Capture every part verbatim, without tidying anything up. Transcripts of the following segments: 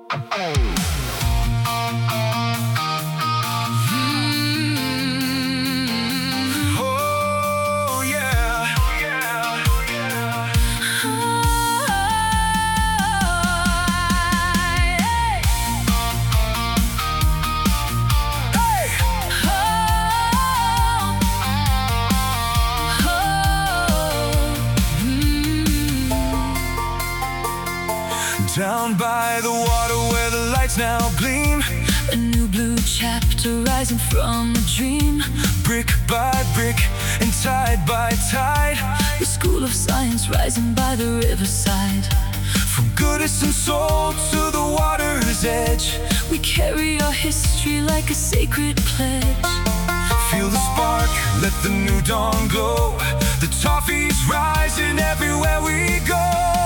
Oh yeah, yeah, yeah. Down by the water where the lights now gleam, a new blue chapter rising from a dream. brick by brick and tide by tide, The school of science rising by the riverside. from Goodison Soul to the water's edge, We carry our history like a sacred pledge. feel the spark, let the new dawn glow. The toffee's rising everywhere we go.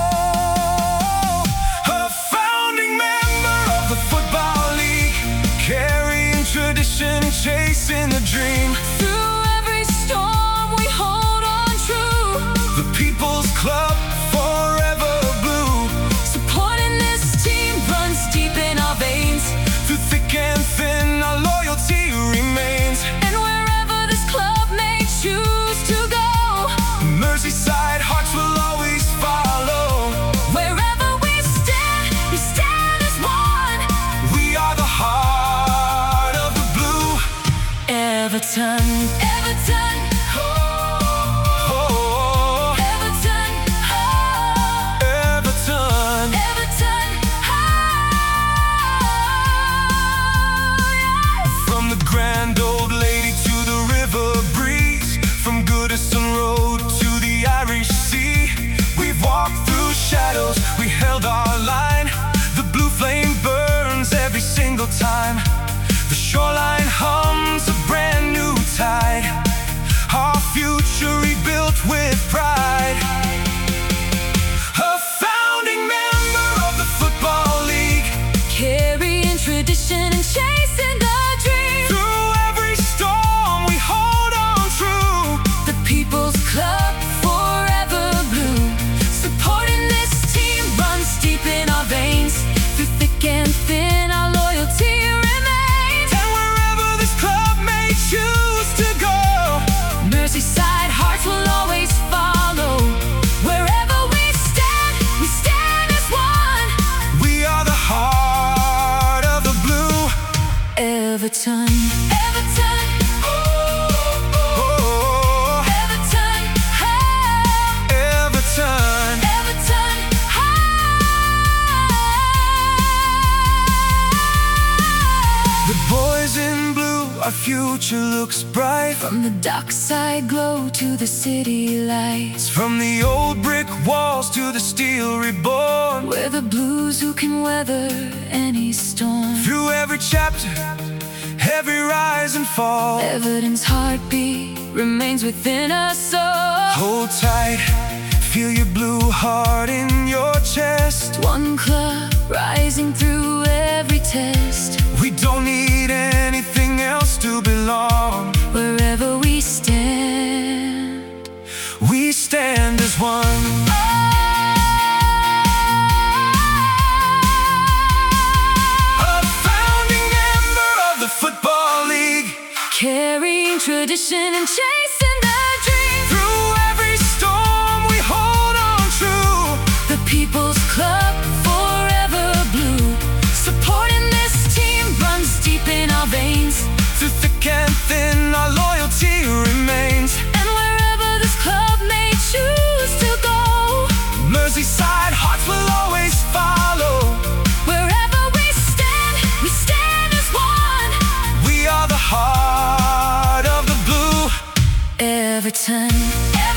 A founding member of the Football League, carrying tradition, chasing the dream. Through every storm we hold on true. The People's Club, forever blue. Supporting this team runs deep in our veins. Through thick and thin, our loyalty remains. And wherever this club may choose to go, Merseyside hearts will always follow. wherever we stand, we stand as one. We are the heart of the blue. Everton, Everton, Oh, Everton, oh, Everton. Everton, oh, yeah. From the grand old lady to the river breeze, from Goodison Road to the Irish Sea, we've walked through shadows, we held our line. The blue flame burns every single time. The shoreline hums a brand new tide. Our future rebuilt with pride. A founding member of the Football League, Carrying tradition and chasing the dream. through every storm we hold on true. The People's Club, forever blue. Supporting this team runs deep in our veins. Through thick and thin, our loyalty remains. And wherever this club may choose to go, Merseyside hearts will always follow. Wherever we stand, we stand as one. we are the heart of the blue. Everton, Everton, Oh, Everton, oh, Everton. Everton, oh. The boys in blue, our future looks bright. From the dockside glow to the city lights, From the old brick walls to the steel reborn. we're the blues who can weather any storm. Through every chapter, every rise and fall, Everton's heartbeat remains within us all. hold tight, feel your blue heart in your chest. One club rising through every test. We don't need anything else to belong. Wherever we stand, We stand as one. A founding member of the Football League, carrying tradition and chasing the dream. through every storm we hold on true. The People's Club, forever blue. Supporting this team runs deep in our veins. Through thick and thin, our loyalty remains. And wherever this club may choose to go, Merseyside hearts will always follow. wherever we stand, we stand as one. We are the heart of the blue. Everton,